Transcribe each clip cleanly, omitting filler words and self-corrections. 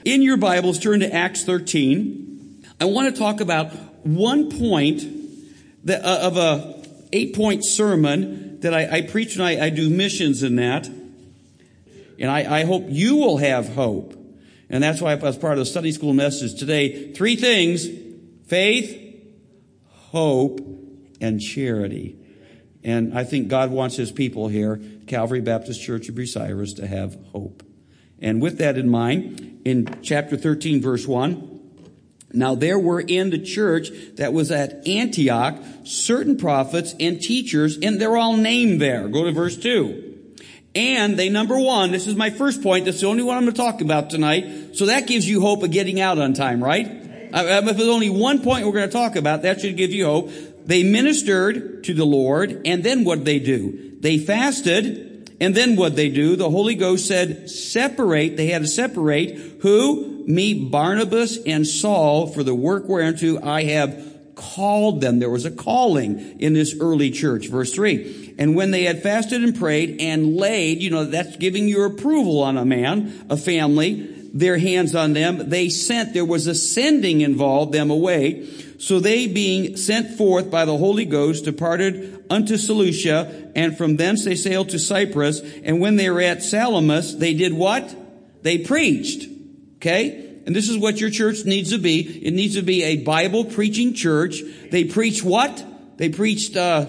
In your Bibles, turn to Acts 13. I want to talk about one point of a 8-point sermon that I preach when I do missions in that. And I hope you will have hope. And that's why, as part of the Sunday school message today, 3 things: faith, hope, and charity. And I think God wants His people here, Calvary Baptist Church of Bucyrus, to have hope. And with that in mind, in chapter 13, verse 1, now there were in the church that was at Antioch certain prophets and teachers, and they're all named there. Go to verse 2. And they, number 1, this is my first point, that's the only one I'm going to talk about tonight, so that gives you hope of getting out on time, right? If there's only one point we're going to talk about, that should give you hope. They ministered to the Lord, and then what did they do? They fasted. And then what they do, the Holy Ghost said, separate. They had to separate who? Me, Barnabas, and Saul for the work whereunto I have called them. There was a calling in this early church. Verse 3. And when they had fasted and prayed and laid, that's giving your approval on a man, a family, their hands on them, they sent, there was a sending involved, them away. So they, being sent forth by the Holy Ghost, departed unto Seleucia, and from thence they sailed to Cyprus. And when they were at Salamis, they did what? They preached. Okay? And this is what your church needs to be. It needs to be a Bible preaching church. They preached what? They preached a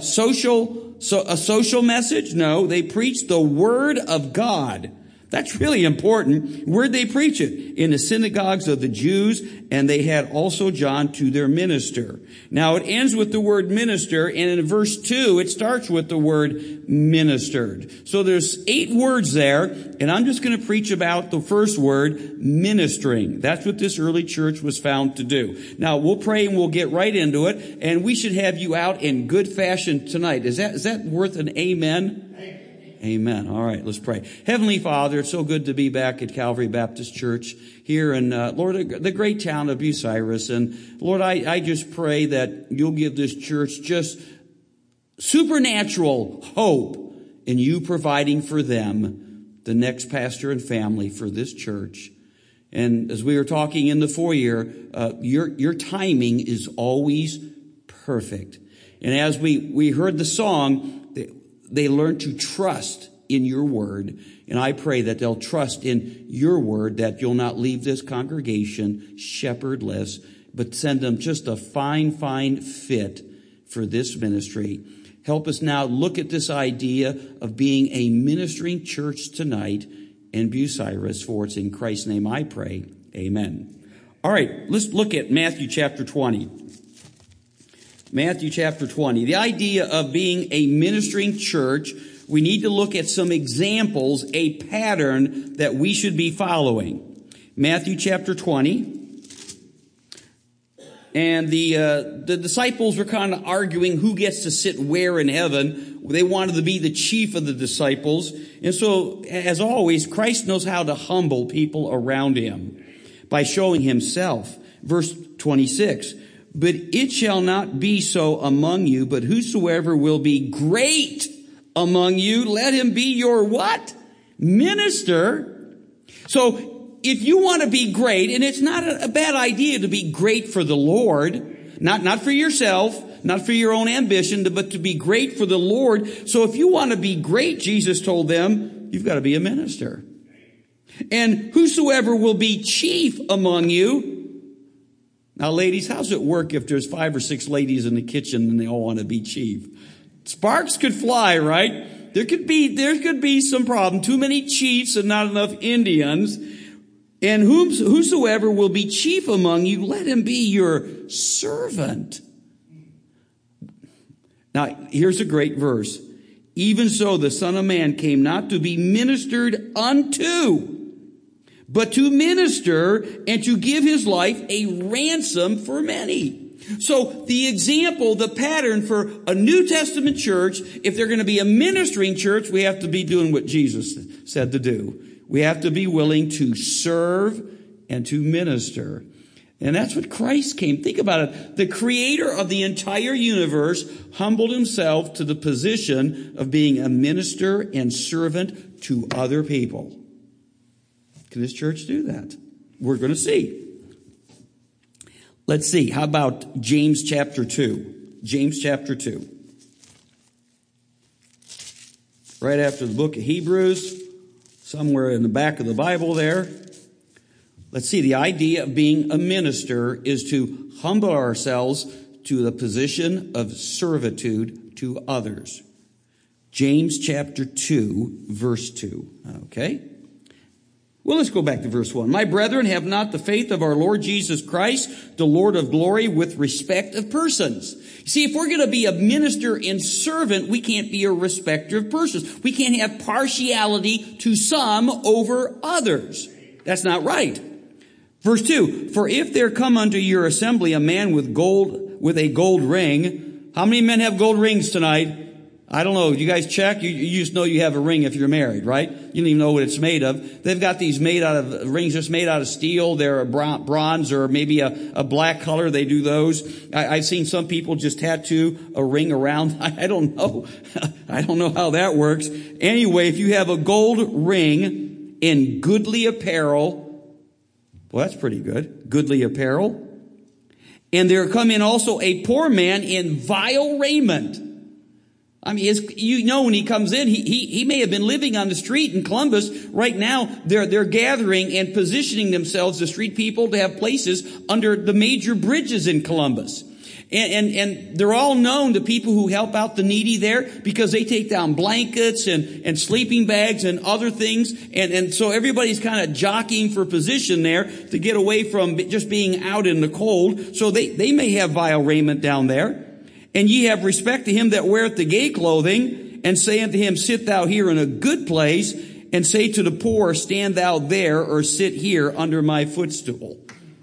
social message? No, they preached the Word of God. That's really important. Where'd they preach it? In the synagogues of the Jews, and they had also John to their minister. Now it ends with the word minister, and in verse 2 it starts with the word ministered. So there's 8 words there, and I'm just going to preach about the first word, ministering. That's what this early church was found to do. Now we'll pray and we'll get right into it, and we should have you out in good fashion tonight. Is that worth an amen? Amen. All right, let's pray. Heavenly Father, it's so good to be back at Calvary Baptist Church here in, Lord, the great town of Bucyrus. And Lord, I just pray that you'll give this church just supernatural hope in you providing for them the next pastor and family for this church. And as we were talking in the foyer, your timing is always perfect. And as we heard the song, they learn to trust in your word. And I pray that they'll trust in your word, that you'll not leave this congregation shepherdless, but send them just a fine fit for this ministry. Help us now look at this idea of being a ministering church tonight in Bucyrus, for it's in Christ's name I pray. Amen. All right, let's look at Matthew chapter 20. Matthew chapter 20. The idea of being a ministering church, we need to look at some examples, a pattern that we should be following. Matthew chapter 20. And the disciples were kind of arguing who gets to sit where in heaven. They wanted to be the chief of the disciples. And so, as always, Christ knows how to humble people around him by showing himself. Verse 26. But it shall not be so among you, but whosoever will be great among you, let him be your what? Minister. So if you want to be great, and it's not a bad idea to be great for the Lord, not for yourself, not for your own ambition, but to be great for the Lord. So if you want to be great, Jesus told them, you've got to be a minister. And whosoever will be chief among you. Now, ladies, how's it work if there's 5 or 6 ladies in the kitchen and they all want to be chief? Sparks could fly, right? There could be some problem. Too many chiefs and not enough Indians. And whosoever will be chief among you, let him be your servant. Now, here's a great verse. Even so, the Son of Man came not to be ministered unto, but to minister and to give his life a ransom for many. So the example, the pattern for a New Testament church, if they're going to be a ministering church, we have to be doing what Jesus said to do. We have to be willing to serve and to minister. And that's what Christ came. Think about it. The creator of the entire universe humbled himself to the position of being a minister and servant to other people. Can this church do that? We're going to see. Let's see. How about James chapter 2? James chapter 2. Right after the book of Hebrews, somewhere in the back of the Bible there. Let's see. The idea of being a minister is to humble ourselves to the position of servitude to others. James chapter 2, verse 2. Okay? Well, let's go back to verse 1. My brethren, have not the faith of our Lord Jesus Christ, the Lord of glory, with respect of persons. See, if we're going to be a minister and servant, we can't be a respecter of persons. We can't have partiality to some over others. That's not right. Verse 2, for if there come unto your assembly a man with a gold ring. How many men have gold rings tonight? I don't know. You guys check? You just know you have a ring if you're married, right? You don't even know what it's made of. They've got these rings just made out of steel. They're a bronze or maybe a black color. They do those. I've seen some people just tattoo a ring around. I don't know. I don't know how that works. Anyway, if you have a gold ring in goodly apparel, well, that's pretty good. Goodly apparel. And there come in also a poor man in vile raiment. I mean, when he comes in, he may have been living on the street in Columbus. Right now, they're gathering and positioning themselves, the street people, to have places under the major bridges in Columbus. And they're all known to people who help out the needy there because they take down blankets and sleeping bags and other things. And so everybody's kind of jockeying for position there to get away from just being out in the cold. So they may have vile raiment down there. And ye have respect to him that weareth the gay clothing, and say unto him, sit thou here in a good place, and say to the poor, stand thou there, or sit here under my footstool.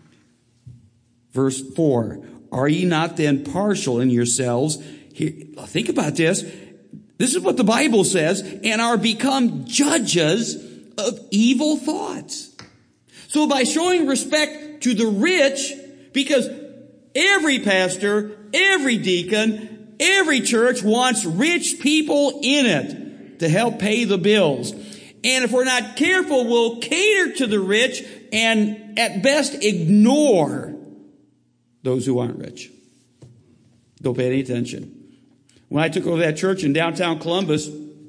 Verse 4, are ye not then partial in yourselves? Here, think about this. This is what the Bible says, and are become judges of evil thoughts. So by showing respect to the rich, because every pastor, every deacon, every church wants rich people in it to help pay the bills. And if we're not careful, we'll cater to the rich and at best ignore those who aren't rich. Don't pay any attention. When I took over that church in downtown Columbus,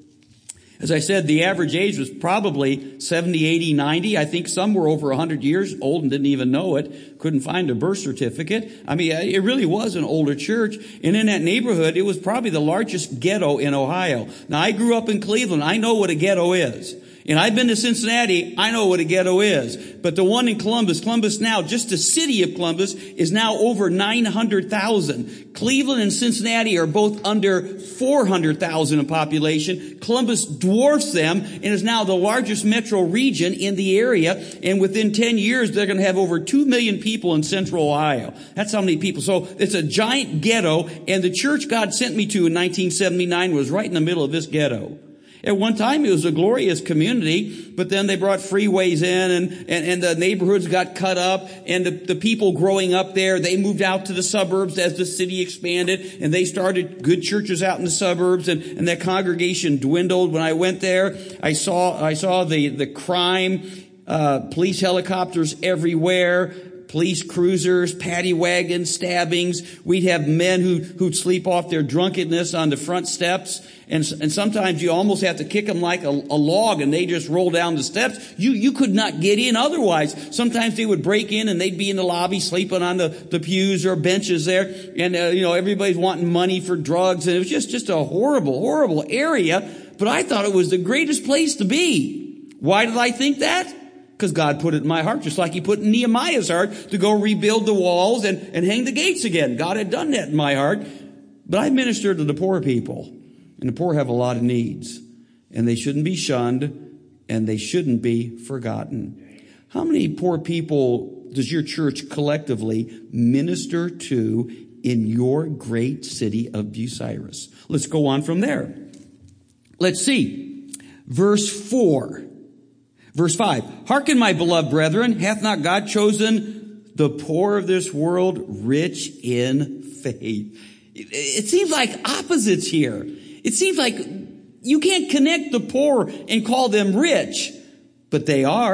as I said, the average age was probably 70, 80, 90. I think some were over 100 years old and didn't even know it. Couldn't find a birth certificate. I mean, it really was an older church. And in that neighborhood, it was probably the largest ghetto in Ohio. Now, I grew up in Cleveland. I know what a ghetto is. And I've been to Cincinnati. I know what a ghetto is. But the one in Columbus now, just the city of Columbus, is now over 900,000. Cleveland and Cincinnati are both under 400,000 in population. Columbus dwarfs them and is now the largest metro region in the area. And within 10 years, they're going to have over 2 million people in central Ohio. That's how many people. So it's a giant ghetto. And the church God sent me to in 1979 was right in the middle of this ghetto. At one time, it was a glorious community, but then they brought freeways in and the neighborhoods got cut up, and the people growing up there, they moved out to the suburbs as the city expanded, and they started good churches out in the suburbs, and that congregation dwindled. When I went there, I saw the crime, police helicopters everywhere, police cruisers, paddy wagons, stabbings. We'd have men who'd sleep off their drunkenness on the front steps. And sometimes you almost have to kick them like a log and they just roll down the steps. You could not get in otherwise. Sometimes they would break in and they'd be in the lobby sleeping on the pews or benches there. And, everybody's wanting money for drugs. And it was just a horrible, horrible area. But I thought it was the greatest place to be. Why did I think that? Because God put it in my heart, just like He put in Nehemiah's heart to go rebuild the walls and hang the gates again. God had done that in my heart. But I ministered to the poor people. And the poor have a lot of needs. And they shouldn't be shunned. And they shouldn't be forgotten. How many poor people does your church collectively minister to in your great city of Bucyrus? Let's go on from there. Let's see. Verse 4. Verse 5, hearken, my beloved brethren, hath not God chosen the poor of this world rich in faith? It seems like opposites here. It seems like you can't connect the poor and call them rich, but they are.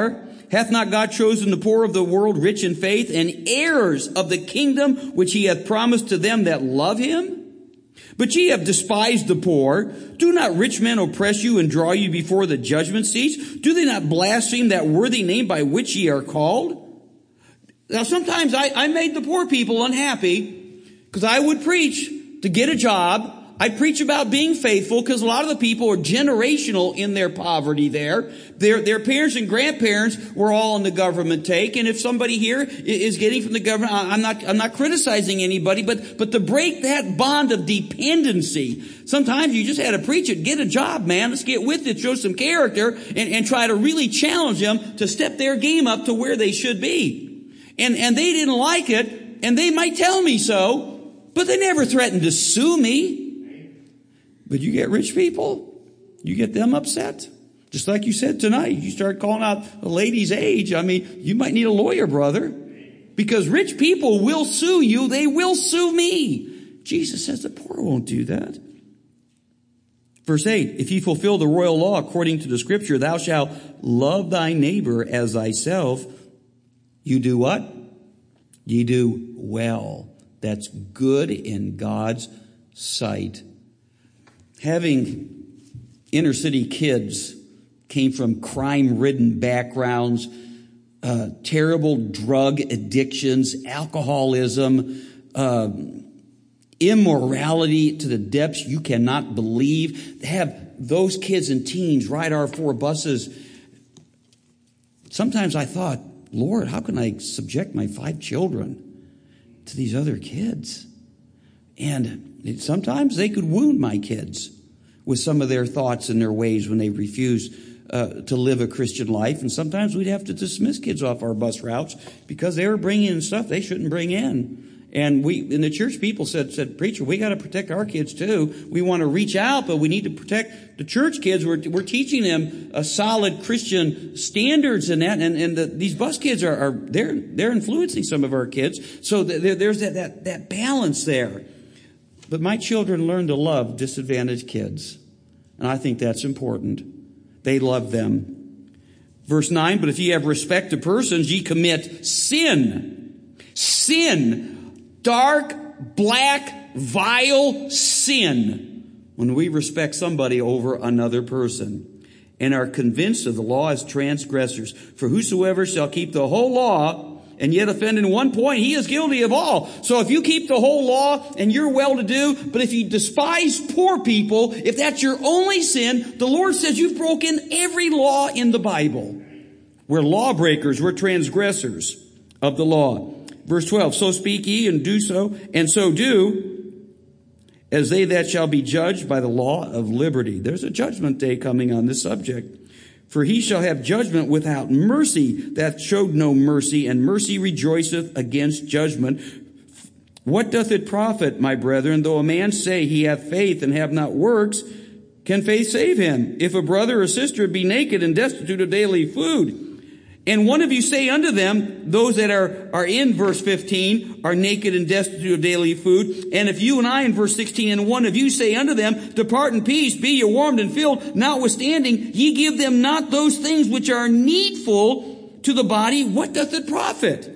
Hath not God chosen the poor of the world rich in faith and heirs of the kingdom which he hath promised to them that love him? But ye have despised the poor. Do not rich men oppress you and draw you before the judgment seats? Do they not blaspheme that worthy name by which ye are called? Now sometimes I made the poor people unhappy because I would preach to get a job. I'd preach about being faithful because a lot of the people are generational in their poverty there. Their parents and grandparents were all on the government take. And if somebody here is getting from the government, I'm not criticizing anybody, but to break that bond of dependency, sometimes you just had to preach it. Get a job, man. Let's get with it. Show some character and try to really challenge them to step their game up to where they should be. And they didn't like it, and they might tell me so, but they never threatened to sue me. But you get rich people, you get them upset. Just like you said tonight, you start calling out a lady's age. I mean, you might need a lawyer, brother. Because rich people will sue you. They will sue me. Jesus says the poor won't do that. Verse 8, if ye fulfill the royal law according to the scripture, thou shalt love thy neighbor as thyself. You do what? You do well. That's good in God's sight. Having inner city kids came from crime-ridden backgrounds, terrible drug addictions, alcoholism, immorality to the depths you cannot believe. Have those kids and teens ride our 4 buses. Sometimes I thought, Lord, how can I subject my 5 children to these other kids? And sometimes they could wound my kids with some of their thoughts and their ways when they refuse to live a Christian life. And sometimes we'd have to dismiss kids off our bus routes because they were bringing in stuff they shouldn't bring in. And the church people said, preacher, we got to protect our kids too. We want to reach out, but we need to protect the church kids. We're teaching them a solid Christian standards in that. And these bus kids they're influencing some of our kids. So there's that balance there. But my children learn to love disadvantaged kids. And I think that's important. They love them. Verse 9, but if ye have respect to persons, ye commit sin. Sin. Dark, black, vile sin. When we respect somebody over another person. And are convinced of the law as transgressors. For whosoever shall keep the whole law and yet offend in one point, he is guilty of all. So if you keep the whole law and you're well-to-do, but if you despise poor people, if that's your only sin, the Lord says you've broken every law in the Bible. We're lawbreakers, we're transgressors of the law. Verse 12, so speak ye and do so, and so do, as they that shall be judged by the law of liberty. There's a judgment day coming on this subject. For he shall have judgment without mercy that showed no mercy, and mercy rejoiceth against judgment. What doth it profit, my brethren, though a man say he hath faith and have not works? Can faith save him? If a brother or sister be naked and destitute of daily food, and one of you say unto them, those that are in verse 15 are naked and destitute of daily food. And if you and I in verse 16, and one of you say unto them, depart in peace, be ye warmed and filled, notwithstanding ye give them not those things which are needful to the body, what doth it profit?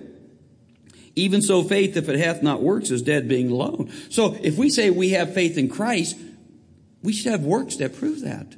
Even so faith, if it hath not works, is dead being alone. So if we say we have faith in Christ, we should have works that prove that.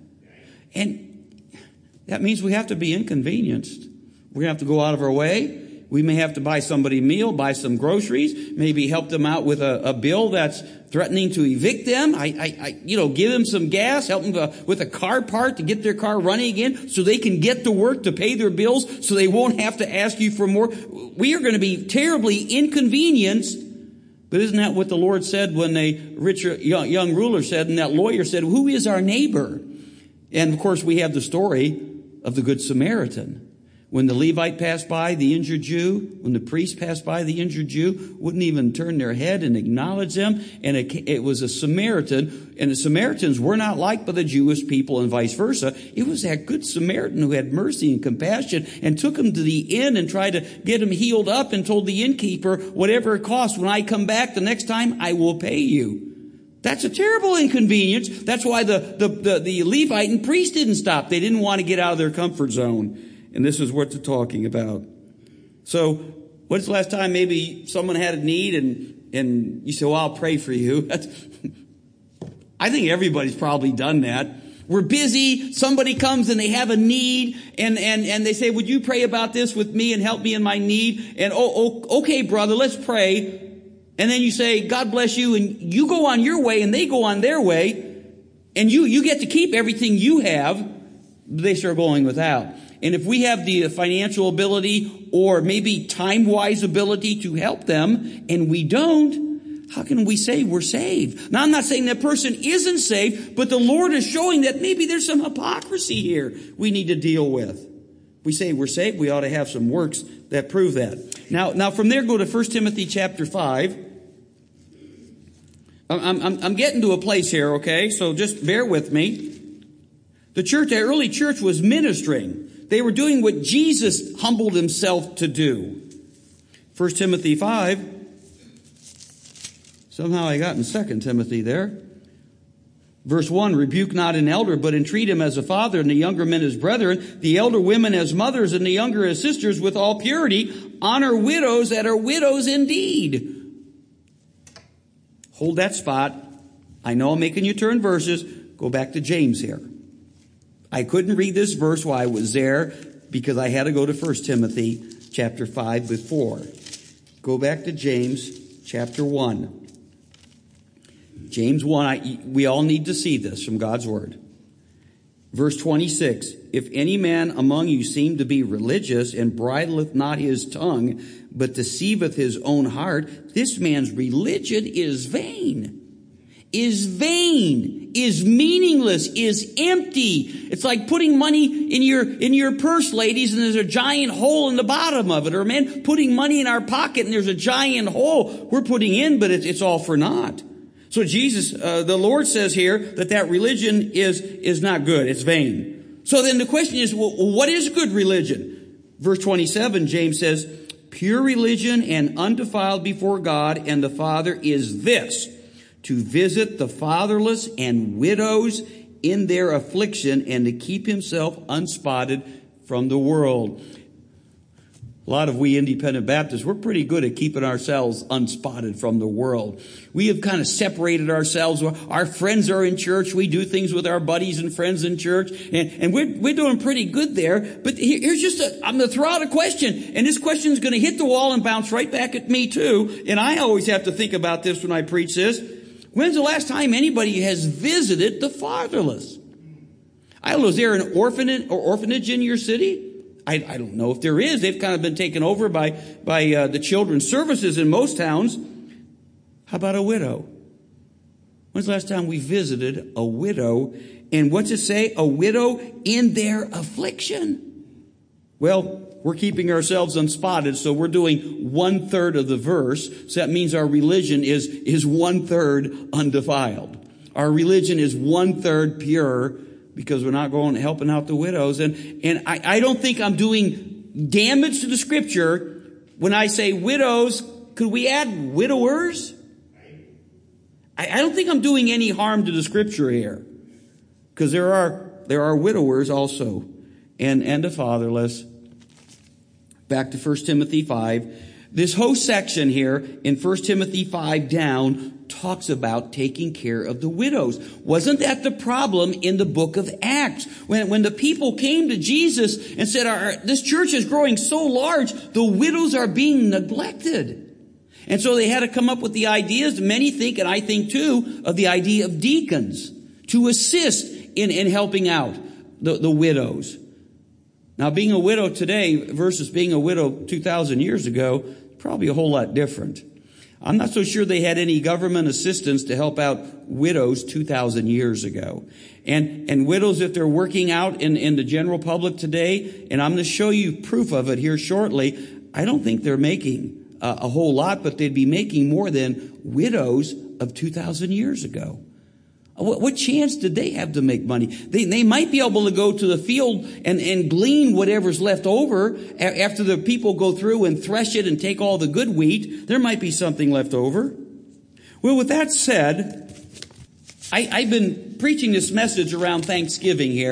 And that means we have to be inconvenienced. We're going to have to go out of our way. We may have to buy somebody a meal, buy some groceries, maybe help them out with a bill that's threatening to evict them. Give them some gas, help them with a car part to get their car running again so they can get to work to pay their bills so they won't have to ask you for more. We are going to be terribly inconvenienced. But isn't that what the Lord said when the rich young ruler said, and that lawyer said, who is our neighbor? And of course we have the story of the Good Samaritan. When the Levite passed by the injured Jew, when the priest passed by the injured Jew, wouldn't even turn their head and acknowledge them. And it was a Samaritan, and the Samaritans were not liked by the Jewish people and vice versa. It was that good Samaritan who had mercy and compassion and took him to the inn and tried to get him healed up and told the innkeeper, whatever it costs, when I come back the next time, I will pay you. That's a terrible inconvenience. That's why the Levite and priest didn't stop. They didn't want to get out of their comfort zone. And this is what they're talking about. So, when's the last time maybe someone had a need and you say, well, I'll pray for you? I think everybody's probably done that. We're busy, somebody comes and they have a need, and they say, would you pray about this with me and help me in my need? And, okay, brother, let's pray. And then you say, God bless you, and you go on your way and they go on their way, and you get to keep everything you have. They start going without. And if we have the financial ability or maybe time-wise ability to help them, and we don't, how can we say we're saved? Now, I'm not saying that person isn't saved, but the Lord is showing that maybe there's some hypocrisy here we need to deal with. We say we're saved, we ought to have some works that prove that. Now from there, go to 1 Timothy chapter 5. I'm getting to a place here, okay? So just bear with me. The early church was ministering. They were doing what Jesus humbled himself to do. 1 Timothy 5. Somehow I got in 2 Timothy there. Verse 1, rebuke not an elder, but entreat him as a father, and the younger men as brethren, the elder women as mothers, and the younger as sisters with all purity. Honor widows that are widows indeed. Hold that spot. I know I'm making you turn verses. Go back to James here. I couldn't read this verse while I was there because I had to go to 1 Timothy chapter 5 before. Go back to James chapter 1. James 1, we all need to see this from God's Word. Verse 26, if any man among you seem to be religious and bridleth not his tongue, but deceiveth his own heart, this man's religion is vain. Is meaningless, is empty. It's like putting money in your purse, ladies, and there's a giant hole in the bottom of it. Or men putting money in our pocket and there's a giant hole we're putting in, but it's all for naught. So Jesus, the Lord says here that religion is not good. It's vain. So then the question is, well, what is good religion? Verse 27, James says, pure religion and undefiled before God and the Father is this, to visit the fatherless and widows in their affliction and to keep himself unspotted from the world. A lot of we independent Baptists, we're pretty good at keeping ourselves unspotted from the world. We have kind of separated ourselves. Our friends are in church. We do things with our buddies and friends in church. And we're doing pretty good there. But here's I'm going to throw out a question. And this question is going to hit the wall and bounce right back at me too. And I always have to think about this when I preach this. When's the last time anybody has visited the fatherless? I don't know, is there an orphanage in your city? I don't know if there is. They've kind of been taken over by the children's services in most towns. How about a widow? When's the last time we visited a widow? And what's it say? A widow in their affliction. Well, we're keeping ourselves unspotted, so we're doing 1/3 of the verse. So that means our religion is 1/3 undefiled. Our religion is 1/3 pure, because we're not going helping out the widows. And I don't think I'm doing damage to the scripture when I say widows. Could we add widowers? I don't think I'm doing any harm to the scripture here, because there are widowers also and the fatherless. Back to 1 Timothy 5. This whole section here in 1 Timothy 5 down talks about taking care of the widows. Wasn't that the problem in the book of Acts? When the people came to Jesus and said, this church is growing so large, the widows are being neglected. And so they had to come up with the ideas, many think, and I think too, of the idea of deacons to assist in helping out the widows. Now, being a widow today versus being a widow 2,000 years ago, probably a whole lot different. I'm not so sure they had any government assistance to help out widows 2,000 years ago. And widows, if they're working out in the general public today, and I'm going to show you proof of it here shortly, I don't think they're making a whole lot, but they'd be making more than widows of 2,000 years ago. What chance did they have to make money? They might be able to go to the field and glean whatever's left over after the people go through and thresh it and take all the good wheat. There might be something left over. Well, with that said, I've been preaching this message around Thanksgiving here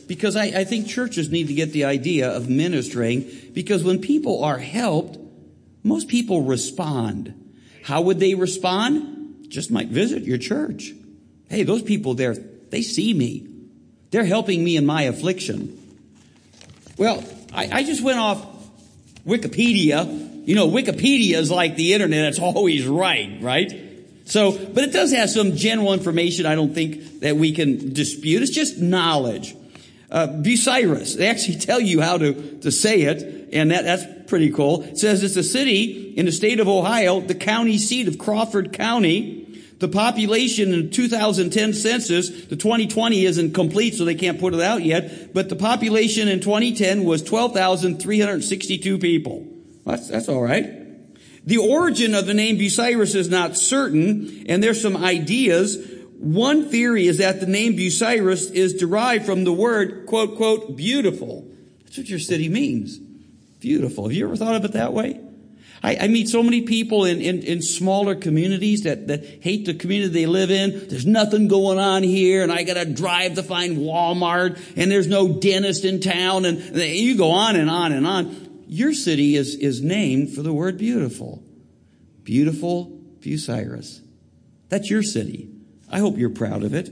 because I think churches need to get the idea of ministering, because when people are helped, most people respond. How would they respond? Just might visit your church. Hey, those people there, they see me. They're helping me in my affliction. Well, I just went off Wikipedia. You know, Wikipedia is like the internet. It's always right? So, but it does have some general information I don't think that we can dispute. It's just knowledge. Bucyrus, they actually tell you how to say it, and that's pretty cool. It says it's a city in the state of Ohio, the county seat of Crawford County. The population in the 2010 census, the 2020 isn't complete, so they can't put it out yet, but the population in 2010 was 12,362 people. That's all right. The origin of the name Bucyrus is not certain, and there's some ideas. One theory is that the name Bucyrus is derived from the word, quote, quote, beautiful. That's what your city means. Beautiful. Have you ever thought of it that way? I meet so many people in smaller communities that hate the community they live in. There's nothing going on here, and I gotta drive to find Walmart, and there's no dentist in town, and you go on and on and on. Your city is named for the word beautiful. Beautiful Bucyrus. That's your city. I hope you're proud of it.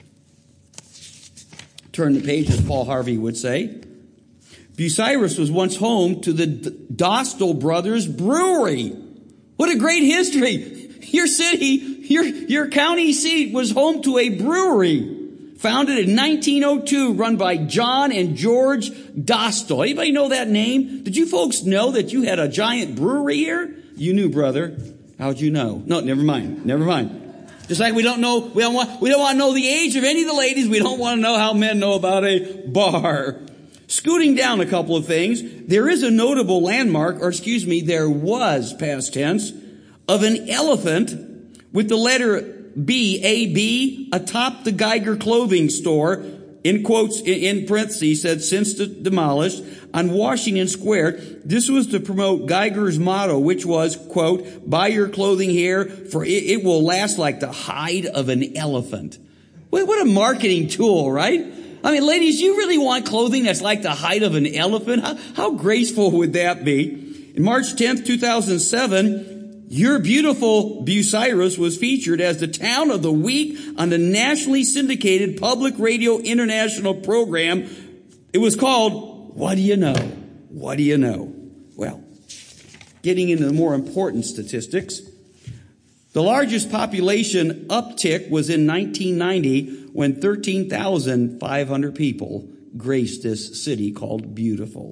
Turn the page, as Paul Harvey would say. Bucyrus was once home to the Dostal Brothers Brewery. What a great history. Your city, your county seat was home to a brewery. Founded in 1902, run by John and George Dostal. Anybody know that name? Did you folks know that you had a giant brewery here? You knew, brother. How'd you know? No, never mind. Just like we don't want to know the age of any of the ladies. We don't want to know how men know about a bar. Scooting down a couple of things, there is a notable landmark, there was, past tense, of an elephant with the letter B, A-B, atop the Geiger clothing store, in quotes, in parentheses, said since demolished, on Washington Square. This was to promote Geiger's motto, which was, quote, buy your clothing here, for it will last like the hide of an elephant. What a marketing tool, right? I mean, ladies, you really want clothing that's like the hide of an elephant? How graceful would that be? In March 10th, 2007, your beautiful Bucyrus was featured as the town of the week on the nationally syndicated Public Radio International program. It was called, What Do You Know? What do you know? Well, getting into the more important statistics, the largest population uptick was in 1990 when 13,500 people graced this city called Beautiful.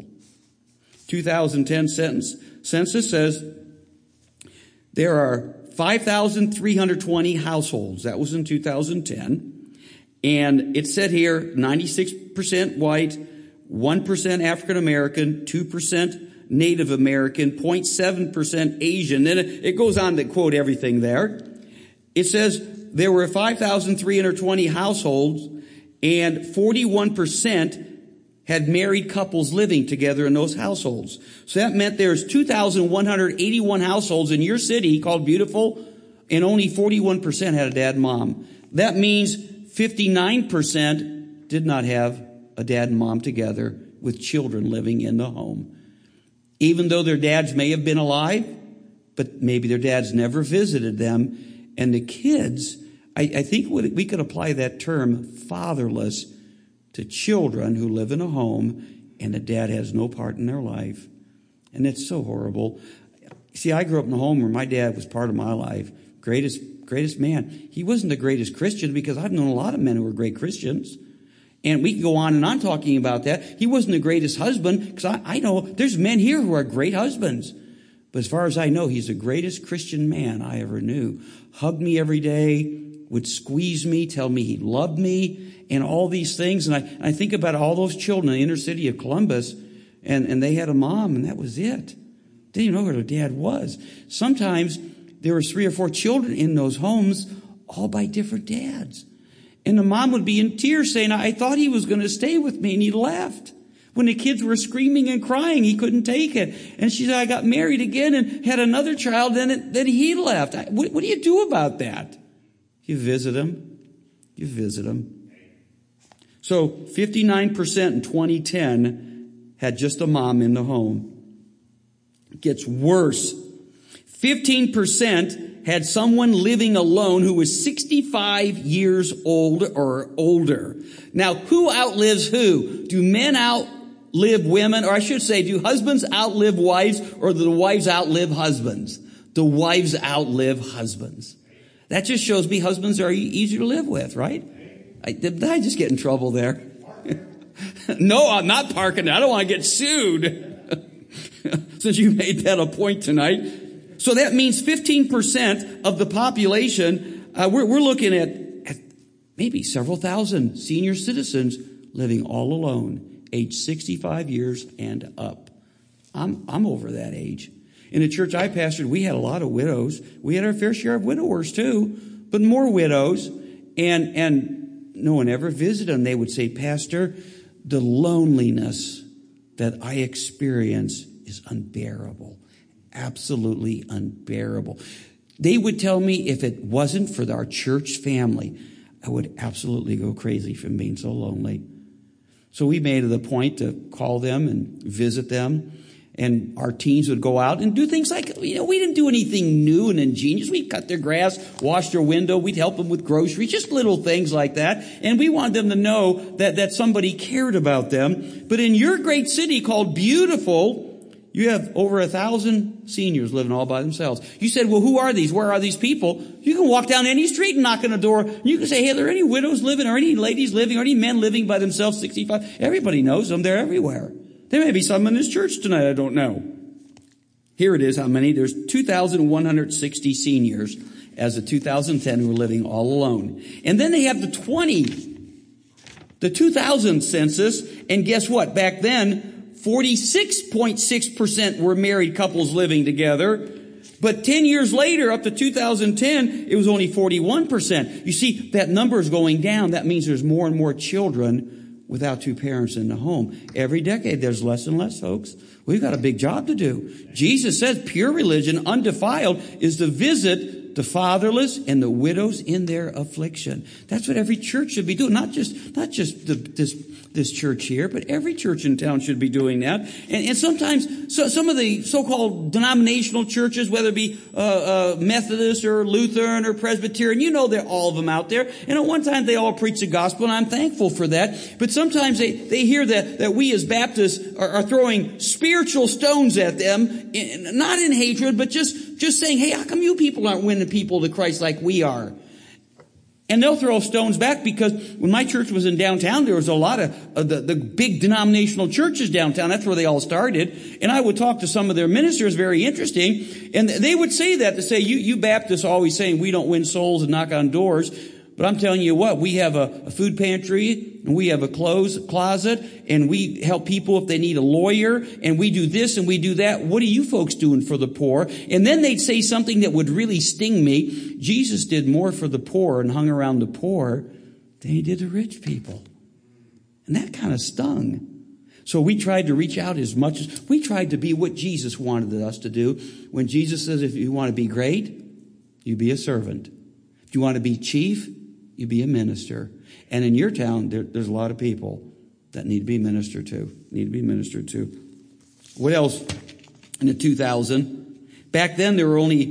2010 census says there are 5,320 households. That was in 2010. And it said here 96% white, 1% African American, 2% Native American, 0.7% Asian. Then it goes on to quote everything there. It says there were 5,320 households, and 41% had married couples living together in those households. So that meant there's 2,181 households in your city called Beautiful, and only 41% had a dad and mom. That means 59% did not have a dad and mom together with children living in the home. Even though their dads may have been alive, but maybe their dads never visited them. And the kids, I think we could apply that term fatherless to children who live in a home and the dad has no part in their life. And it's so horrible. See, I grew up in a home where my dad was part of my life. Greatest man. He wasn't the greatest Christian, because I've known a lot of men who were great Christians. And we can go on and on talking about that. He wasn't the greatest husband, because I know there's men here who are great husbands. But as far as I know, he's the greatest Christian man I ever knew. Hugged me every day, would squeeze me, tell me he loved me, and all these things. And I think about all those children in the inner city of Columbus, and they had a mom, and that was it. Didn't even know who their dad was. Sometimes there were 3 or 4 children in those homes, all by different dads. And the mom would be in tears saying, I thought he was going to stay with me, and he left. When the kids were screaming and crying, he couldn't take it. And she said, I got married again and had another child, then he left. What do you do about that? You visit him. So 59% in 2010 had just a mom in the home. It gets worse. 15% had someone living alone who was 65 years old or older. Now, who outlives who? Do men outlive women? Or I should say, do husbands outlive wives, or do the wives outlive husbands? The wives outlive husbands. That just shows me husbands are easier to live with, right? Did I just get in trouble there? No, I'm not parking. I don't want to get sued. Since you made that a point tonight. So that means 15% of the population, we're looking at maybe several thousand senior citizens living all alone, age 65 years and up. I'm over that age. In the church I pastored, we had a lot of widows. We had our fair share of widowers too, but more widows. And no one ever visited them. They would say, Pastor, the loneliness that I experience is unbearable. Absolutely unbearable. They would tell me if it wasn't for our church family, I would absolutely go crazy from being so lonely. So we made it a point to call them and visit them. And our teens would go out and do things like, we didn't do anything new and ingenious. We'd cut their grass, wash their window. We'd help them with groceries, just little things like that. And we wanted them to know that somebody cared about them. But in your great city called Beautiful, you have over 1,000 seniors living all by themselves. You said, well, who are these? Where are these people? You can walk down any street and knock on a door. You can say, hey, are there any widows living, or any ladies living, or any men living by themselves, 65? Everybody knows them. They're everywhere. There may be some in this church tonight. I don't know. Here it is. How many? There's 2,160 seniors as of 2010 who are living all alone. And then they have the 2000 census. And guess what? Back then, 46.6% were married couples living together. But 10 years later, up to 2010, it was only 41%. You see, that number is going down. That means there's more and more children without two parents in the home. Every decade, there's less and less, folks. We've got a big job to do. Jesus says pure religion, undefiled, is to visit the fatherless and the widows in their affliction. That's what every church should be doing. Not just this church here, but every church in town should be doing that. And sometimes, some of the so-called denominational churches, whether it be Methodist or Lutheran or Presbyterian, they're all of them out there. And at one time, they all preach the gospel, and I'm thankful for that. But sometimes they hear that we as Baptists are throwing spiritual stones at them, not in hatred, but just saying, hey, how come you people aren't winning people to Christ like we are? And they'll throw stones back, because when my church was in downtown, there was a lot of the big denominational churches downtown. That's where they all started. And I would talk to some of their ministers, very interesting. And they would say that, to say, you Baptists are always saying we don't win souls and knock on doors. But I'm telling you what, we have a food pantry, and we have a clothes closet, and we help people if they need a lawyer, and we do this and we do that. What are you folks doing for the poor? And then they'd say something that would really sting me. Jesus did more for the poor and hung around the poor than he did the rich people. And that kind of stung. So we tried to reach out as much as we tried to be what Jesus wanted us to do. When Jesus says, if you want to be great, you be a servant. If you want to be chief, you be a minister. And in your town, there's a lot of people that need to be ministered to. What else in the 2000? Back then, there were only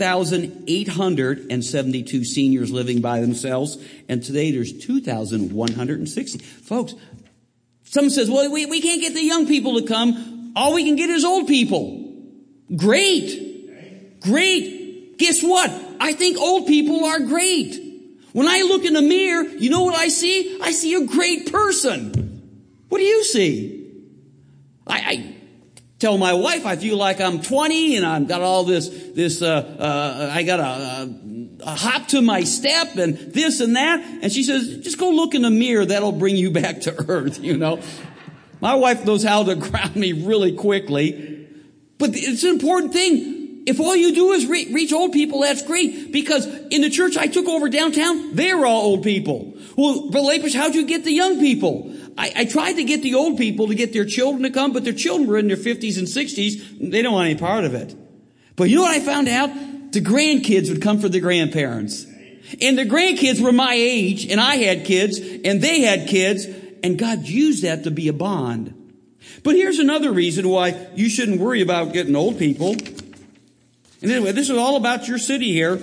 1,872 seniors living by themselves. And today, there's 2,160. Folks, someone says, well, we can't get the young people to come. All we can get is old people. Great. Guess what? I think old people are great. When I look in the mirror, you know what I see? I see a great person. What do you see? I tell my wife I feel like I'm 20 and I've got all this I got a hop to my step and this and that. And she says, just go look in the mirror. That'll bring you back to earth, My wife knows how to ground me really quickly. But it's an important thing. If all you do is reach old people, that's great. Because in the church I took over downtown, they were all old people. Well, Brother Lapers, how'd you get the young people? I tried to get the old people to get their children to come, but their children were in their 50s and 60s. They don't want any part of it. But you know what I found out? The grandkids would come for the grandparents. And the grandkids were my age, and I had kids, and they had kids, and God used that to be a bond. But here's another reason why you shouldn't worry about getting old people. And anyway, this is all about your city here.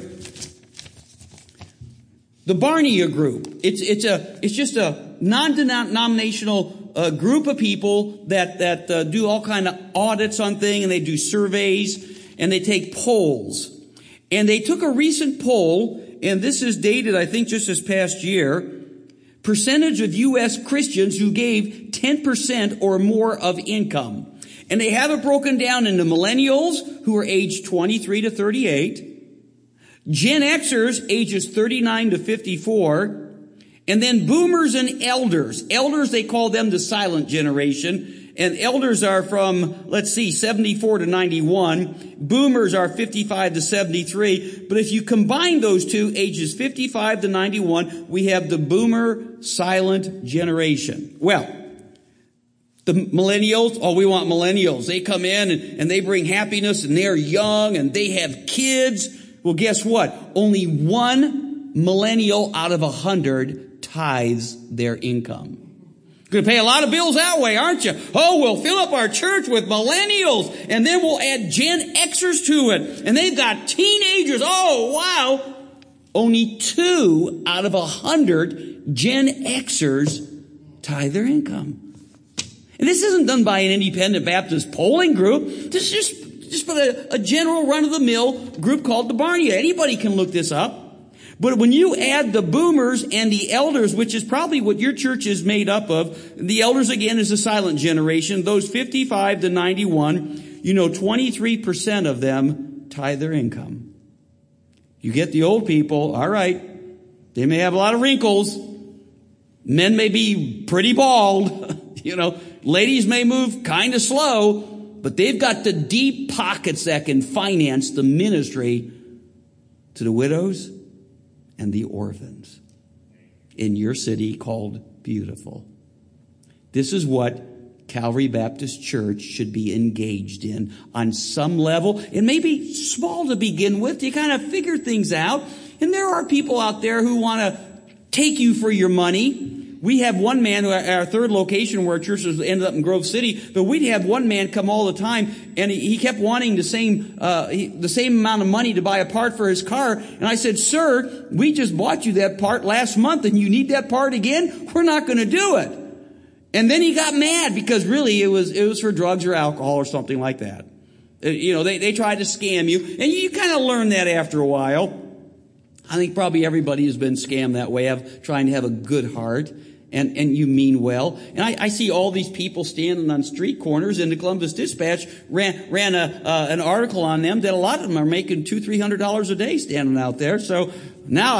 The Barnea Group. It's just a non-denominational group of people that do all kind of audits on things, and they do surveys, and they take polls. And they took a recent poll, and this is dated, I think, just this past year. Percentage of U.S. Christians who gave 10% or more of income. And they have it broken down into millennials who are aged 23 to 38, Gen Xers ages 39 to 54, and then boomers and elders. Elders, they call them the silent generation. And elders are from, 74 to 91. Boomers are 55 to 73. But if you combine those two, ages 55 to 91, we have the boomer silent generation. Well, the millennials, we want millennials. They come in and they bring happiness, and they're young and they have kids. Well, guess what? Only one millennial out of 100 tithes their income. You're going to pay a lot of bills that way, aren't you? Oh, we'll fill up our church with millennials, and then we'll add Gen Xers to it. And they've got teenagers. Oh, wow. Only 2 out of 100 Gen Xers tithe their income. And this isn't done by an independent Baptist polling group. This is just a general run-of-the-mill group called the Barnea. Anybody can look this up. But when you add the boomers and the elders, which is probably what your church is made up of, the elders, again, is a silent generation. Those 55 to 91, 23% of them tithe their income. You get the old people, all right, they may have a lot of wrinkles. Men may be pretty bald. Ladies may move kind of slow, but they've got the deep pockets that can finance the ministry to the widows and the orphans in your city called Beautiful. This is what Calvary Baptist Church should be engaged in on some level. It may be small to begin with. You kind of figure things out. And there are people out there who want to take you for your money. We have one man at our third location where our church ended up in Grove City, but we'd have one man come all the time, and he kept wanting the same amount of money to buy a part for his car. And I said, "Sir, we just bought you that part last month, and you need that part again? We're not going to do it." And then he got mad because really it was for drugs or alcohol or something like that. They tried to scam you, and you kind of learn that after a while. I think probably everybody has been scammed that way, of trying to have a good heart. And you mean well. And I see all these people standing on street corners, and the Columbus Dispatch ran an article on them that a lot of them are making $200-300 a day standing out there. So now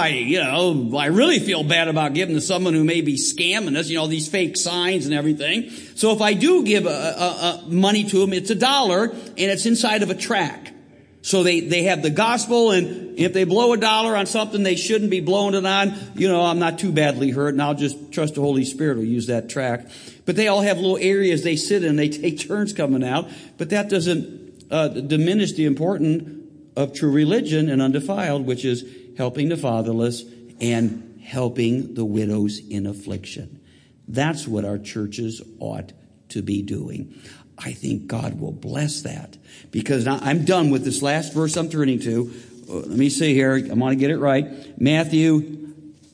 I really feel bad about giving to someone who may be scamming us, these fake signs and everything. So if I do give money to them, it's $1 and it's inside of a tract. So they have the gospel, and if they blow $1 on something they shouldn't be blowing it on, I'm not too badly hurt, and I'll just trust the Holy Spirit will use that tract. But they all have little areas they sit in, they take turns coming out. But that doesn't diminish the importance of true religion and undefiled, which is helping the fatherless and helping the widows in affliction. That's what our churches ought to be doing. I think God will bless that, because now I'm done with this last verse I'm turning to. Let me see here. I want to get it right. Matthew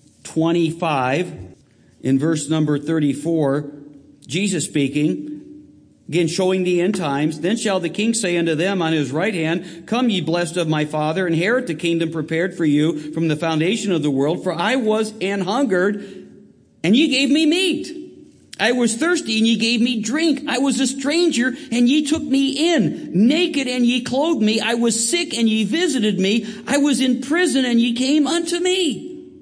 25 in verse number 34, Jesus speaking, again showing the end times. Then shall the king say unto them on his right hand, Come ye blessed of my Father, inherit the kingdom prepared for you from the foundation of the world. For I was an hungered, and ye gave me meat. I was thirsty, and ye gave me drink. I was a stranger, and ye took me in. Naked, and ye clothed me. I was sick, and ye visited me. I was in prison, and ye came unto me.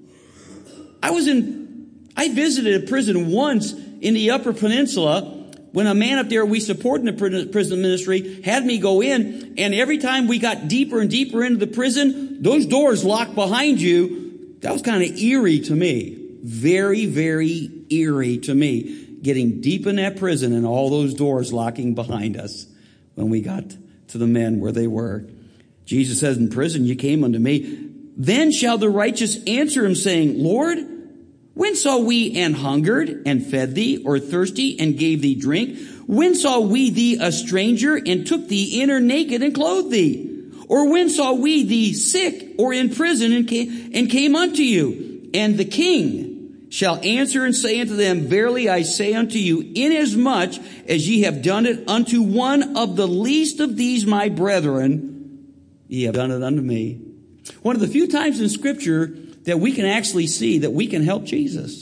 I visited a prison once in the Upper Peninsula when a man up there we support in the prison ministry had me go in, and every time we got deeper and deeper into the prison, those doors locked behind you. That was kind of eerie to me. Very, very eerie to me. Getting deep in that prison and all those doors locking behind us when we got to the men where they were. Jesus says, in prison you came unto me. Then shall the righteous answer him, saying, Lord, when saw we and hungered and fed thee, or thirsty and gave thee drink? When saw we thee a stranger and took thee in, or naked and clothed thee? Or when saw we thee sick or in prison and came unto you? And the king shall answer and say unto them, Verily I say unto you, inasmuch as ye have done it unto one of the least of these my brethren, ye have done it unto me. One of the few times in Scripture that we can actually see that we can help Jesus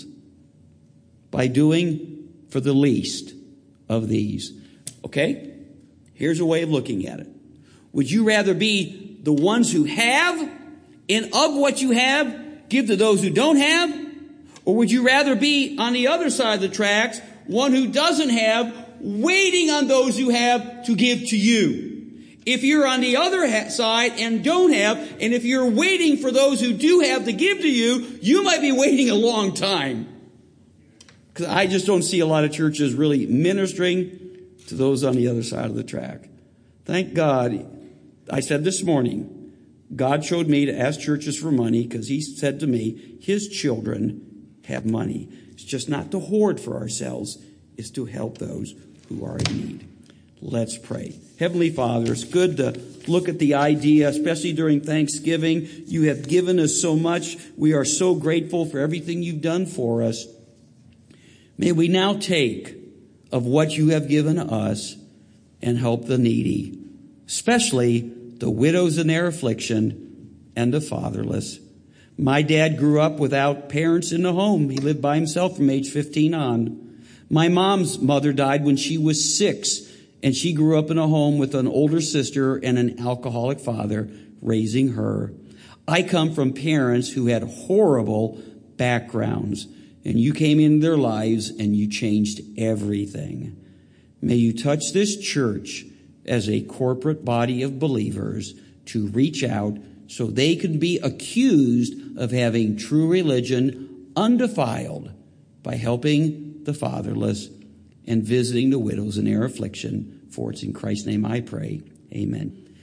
by doing for the least of these. Okay? Here's a way of looking at it. Would you rather be the ones who have, and of what you have, give to those who don't have? Or would you rather be on the other side of the tracks, one who doesn't have, waiting on those who have to give to you? If you're on the other side and don't have, and if you're waiting for those who do have to give to you, you might be waiting a long time. Because I just don't see a lot of churches really ministering to those on the other side of the track. Thank God. I said this morning, God showed me to ask churches for money because he said to me, his children have money. It's just not to hoard for ourselves. It's to help those who are in need. Let's pray. Heavenly Father, it's good to look at the idea, especially during Thanksgiving. You have given us so much. We are so grateful for everything you've done for us. May we now take of what you have given us and help the needy, especially the widows in their affliction and the fatherless. My dad grew up without parents in the home. He lived by himself from age 15 on. My mom's mother died when she was 6, and she grew up in a home with an older sister and an alcoholic father raising her. I come from parents who had horrible backgrounds, and you came into their lives and you changed everything. May you touch this church as a corporate body of believers to reach out so they can be accused of having true religion undefiled by helping the fatherless and visiting the widows in their affliction. For it's in Christ's name I pray. Amen.